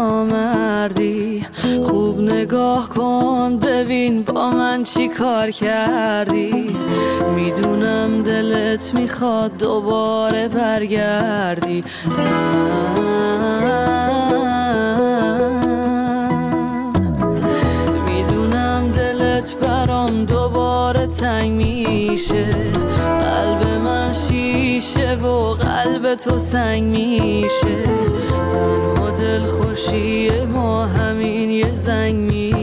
نامردی. خوب نگاه کن ببین با من چی کار کردی. میدونم دلت میخواد دوباره برگردی. میدونم دلت برام دوباره تنگ میشه. قلب من شیشه و قلب تو سنگ میشه. تنها دل خوشی ما همین یه زنگ میشه.